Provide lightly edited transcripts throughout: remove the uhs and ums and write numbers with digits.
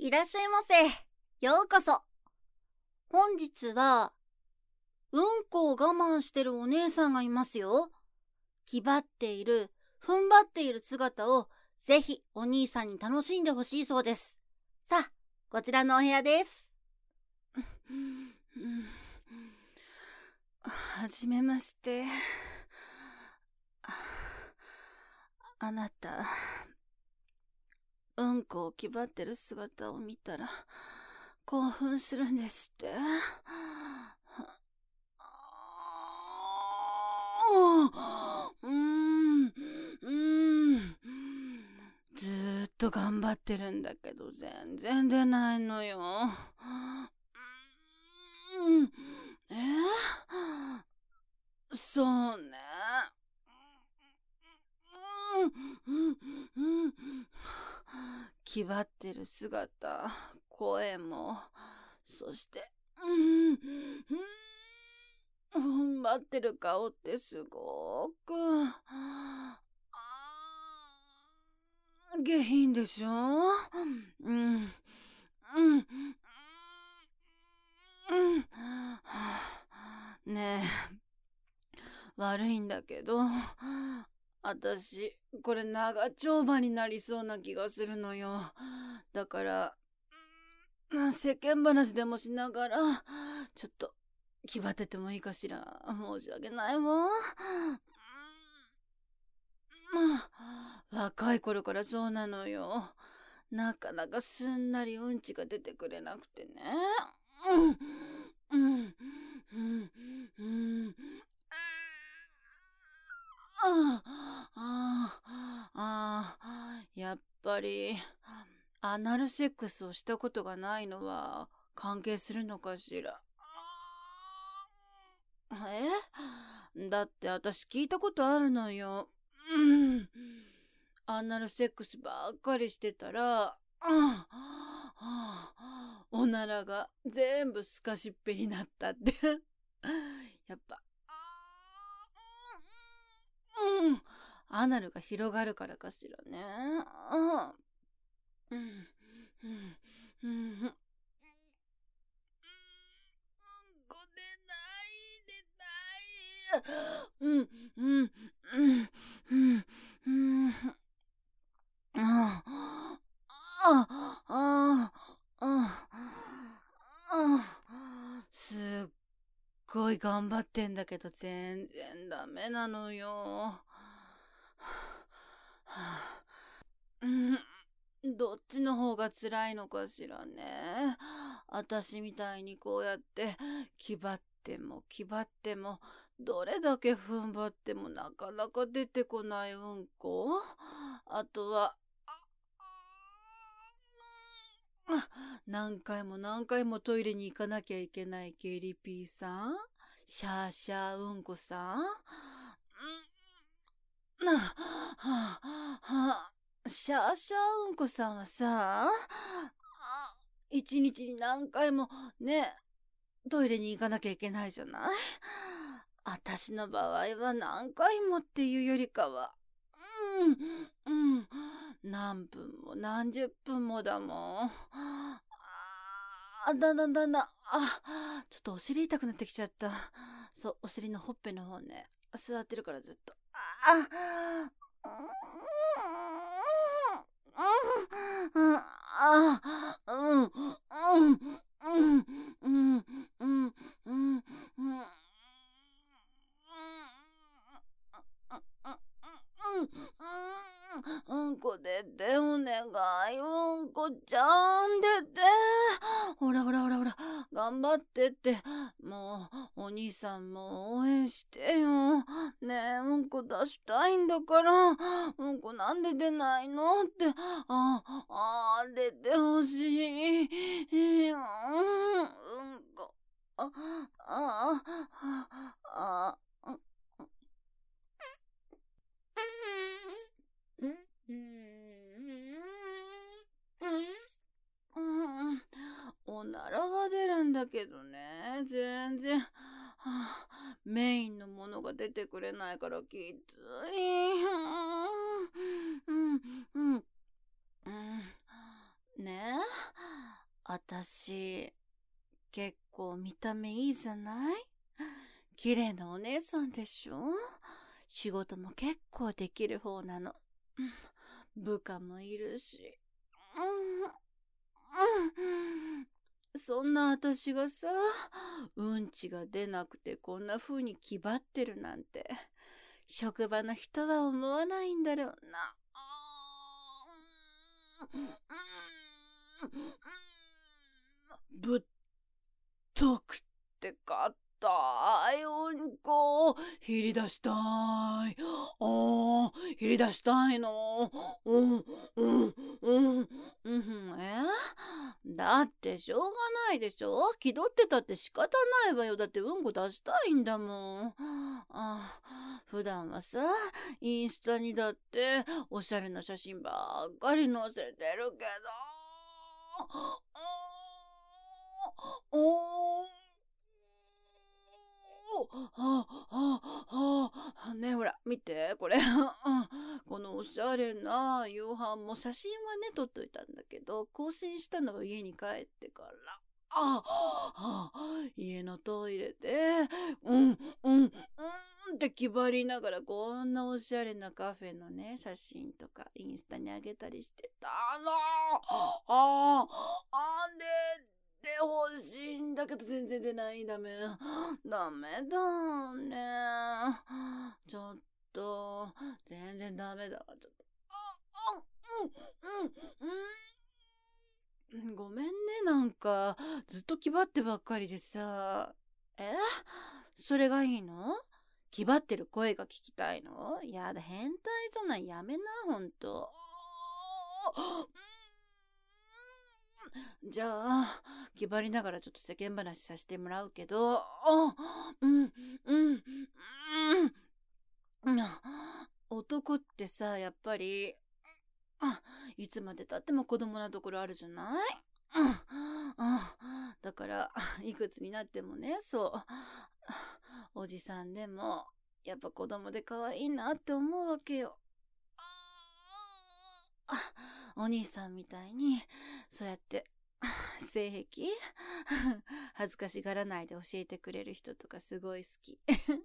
いらっしゃいませ。ようこそ。本日は、うんこを我慢してるお姉さんがいますよ。気張っている、踏ん張っている姿を、ぜひお兄さんに楽しんでほしいそうです。さあ、こちらのお部屋です。 はじめまして。あなた、うんこを気張ってる姿を見たら興奮するんですって。ずーっと頑張ってるんだけど全然出ないのよ。そうね。気張ってる姿、声も、そして、踏ん張ってる顔ってすごく、下品でしょ？ねえ、悪いんだけど、私、これ長丁場になりそうな気がするのよ。だから、世間話でもしながら、ちょっと、気張っててもいいかしら。申し訳ないわ。若い頃からそうなのよ。なかなかすんなりうんちが出てくれなくてね。やっぱりアナルセックスをしたことがないのは関係するのかしら。だって私聞いたことあるのよ。アナルセックスばっかりしてたら、おならが全部スカシッペになったってやっぱアナルが広がるからかしらね。こ出ないすっごい頑張ってんだけど全然ダメなのよ。どっちの方が辛いのかしらね。私みたいにこうやって気張っても気張ってもどれだけ踏ん張ってもなかなか出てこないうんこ。あとは何回も何回もトイレに行かなきゃいけないゲリピーさん、シャーシャーうんこさん、シャーシャーうんこさんはさ、一日に何回もね、トイレに行かなきゃいけないじゃない。私の場合は何回もっていうよりかは、何分も何十分もだもん。ちょっとお尻痛くなってきちゃった。そう、お尻のほっぺの方ね。座ってるからずっと。うんこ出てお願い。うんこちゃん出て。ほらほらほらほら。頑張ってって。もう、お兄さんも応援してよ。ねえ、うんこ出したいんだから。うんこなんで出ないのって。出てほしい。うんこ。あ、あ、あ、あ、おならは出るんだけどね、全然、メインのものが出てくれないからきつい。ねえ、 私、結構見た目いいじゃない？綺麗なお姉さんでしょ？仕事も結構できる方なの。部下もいるし。そんな私がさ、うんちが出なくてこんな風に気張ってるなんて、職場の人は思わないんだろうな。ぶっとくってかったいうんこ、ひり出したい。ひり出したいの。だってしょうがないでしょ。気取ってたって仕方ないわよ。だってうんこ出したいんだもん。普段はさ、インスタにだっておしゃれな写真ばっかり載せてるけど。ねえほら見てこれこのおしゃれな夕飯も写真はね撮っといたんだけど、更新したのは家に帰ってから。家のトイレでって気張りながらこんなおしゃれなカフェのね写真とかインスタにあげたりしてたの。出ほしいんだけど全然出ない。ダメだね。ちょっと全然ダメだわ。ちょっとごめんね、なんかずっと気張ってばっかりでさ。それがいいの？気張ってる声が聞きたいの？やだ、変態じゃない。やめな、ほんと。じゃあ気張りながらちょっと世間話させてもらうけど、男ってさ、やっぱりいつまでたっても子供なところあるじゃない？だからいくつになってもね、そうおじさんでもやっぱ子供で可愛いなって思うわけよ。お兄さんみたいにそうやって性癖恥ずかしがらないで教えてくれる人とかすごい好き。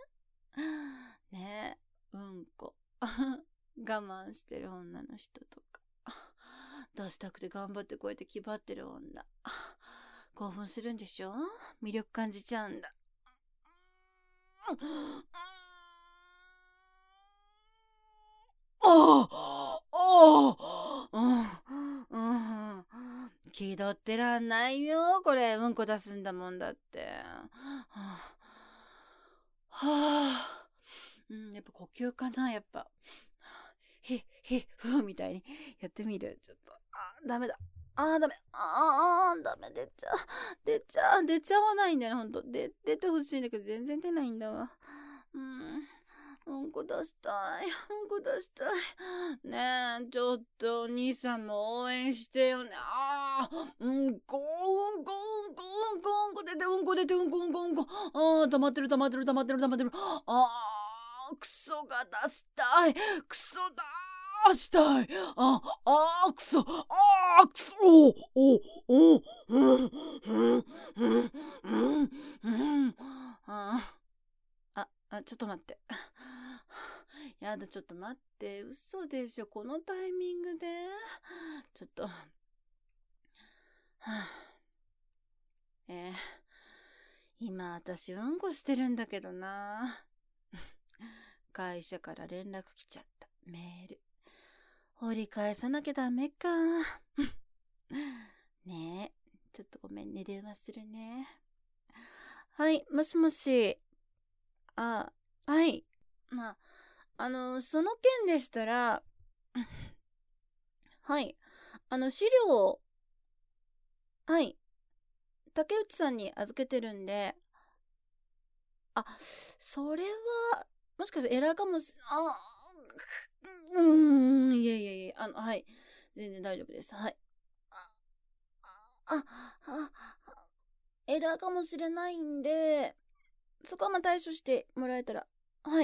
ねえ、うんこ我慢してる女の人とか、出したくて頑張ってこうやって気張ってる女、興奮するんでしょ？魅力感じちゃうんだ。気取ってらんないよ。これうんこ出すんだもんだって。やっぱ呼吸かな。やっぱひふみたいにやってみる。ちょっとダメだ。ダメ。ダメ。出ちゃわないんだよね。ほんと。出てほしいんだけど全然出ないんだわ。うんこ出したい。ねえ、ちょっとお兄さんも応援してよね。うんこ出て、溜まってる。クソが出したい。クソ出したい。クソ。ちょっと待って。やだ、ちょっと待って。嘘でしょ。このタイミングで。ちょっと。今私うんこしてるんだけどな。会社から連絡来ちゃった。メール。折り返さなきゃダメか。ねえ、ちょっとごめんね。電話するね。はい、もしもし。はい。その件でしたら、はい。資料を、はい。竹内さんに預けてるんで、それは、もしかしてエラーかもし、いえ、はい。全然大丈夫です。はい。エラーかもしれないんで、そこは対処してもらえたら、はい。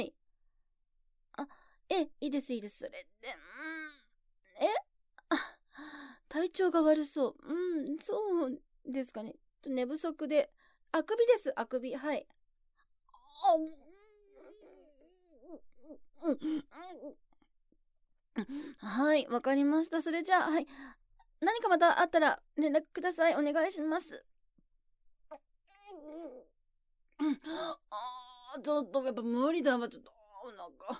いいです。それで、 体調が悪そう。そうですかね。寝不足で。あくびです、あくび。はい。はい、わかりました。それじゃあ、はい。何かまたあったら連絡ください。お願いします。ちょっとやっぱ無理だわ。ちょっと、なんか、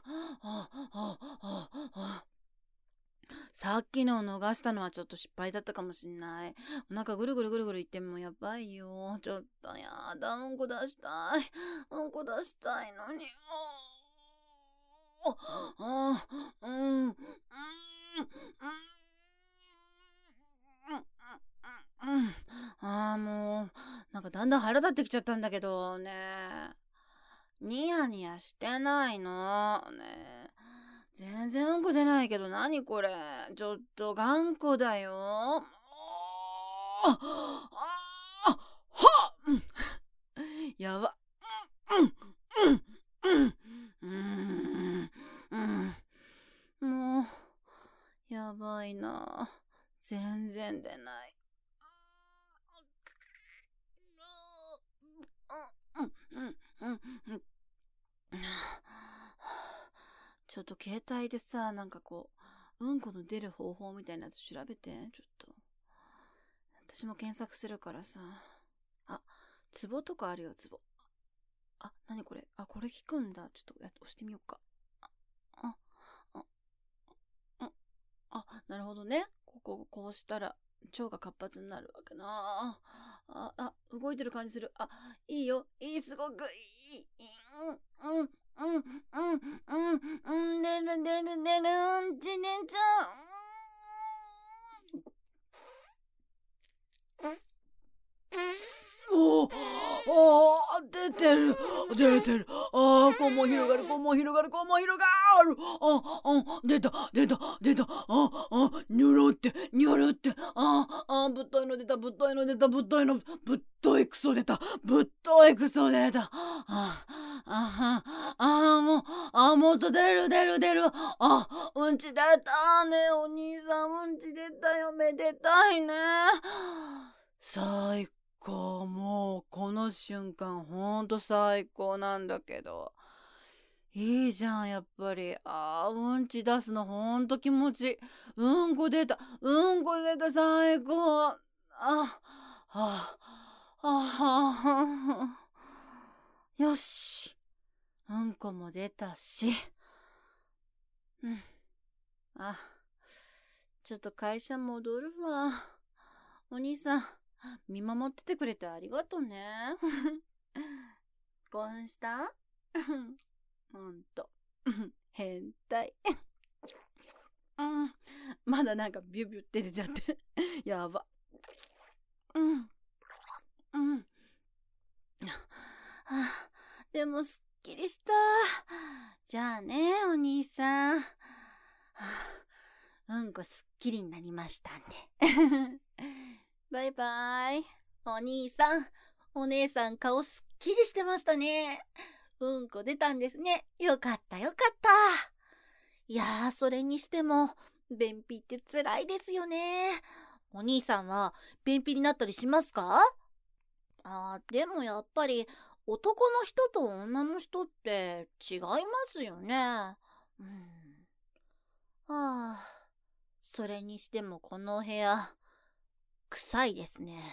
さっきのを逃したのはちょっと失敗だったかもしんない。お腹ぐるぐるぐるぐる言ってもやばいよ。ちょっとやだ、うんこ出したい。うんこ出したいのに。もう、なんかだんだん腹立ってきちゃったんだけどね。ニヤニヤしてないの。ね。全然うんこ出ないけど何これ。ちょっと頑固だよ。やば。もう、やばいな。全然出ない。ちょっと携帯でさ、なんかこう、うんこの出る方法みたいなやつ調べて、ちょっと。私も検索するからさ。あ、ツボとかあるよ、ツボ。あ、なにこれ。あ、これ効くんだ。ちょっと押してみようか。なるほどね。こうしたら、腸が活発になるわけな。動いてる感じする。いいよ。すごくいい。出る、うんち出ちゃう。出てる。肛門広がる。出た。ニョロって。ぶっといの出た。ぶっといクソ出た。もっと出る。うんち出たね。お兄さん、うんち出たよ。めでたいね。最高。もうこの瞬間ほんと最高なんだけど、いいじゃん。やっぱりうんち出すのほんと気持ちいい。うんこ出た最高。よし、うんこも出たし、ちょっと会社戻るわ。お兄さん、見守っててくれてありがとね。興奮したほんと。変態。まだなんかビュビュって出ちゃって。やば。でもすっきりした。じゃあね、お兄さん。うんこすっきりになりましたんで。バイバイ。お兄さん、お姉さん顔すっきりしてましたね。うんこ出たんですね。よかった。いやー、それにしても、便秘って辛いですよね。お兄さんは便秘になったりしますか？でもやっぱり男の人と女の人って違いますよね。それにしてもこの部屋、臭いですね。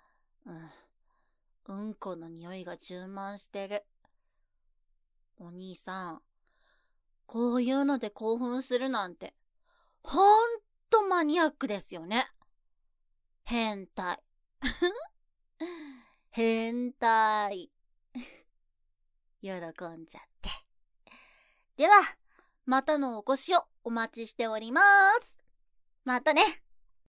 うんこの匂いが充満してる。お兄さん、こういうので興奮するなんて、ほんとマニアックですよね。変態。変態。喜んじゃって。では、またのお越しをお待ちしております。またね。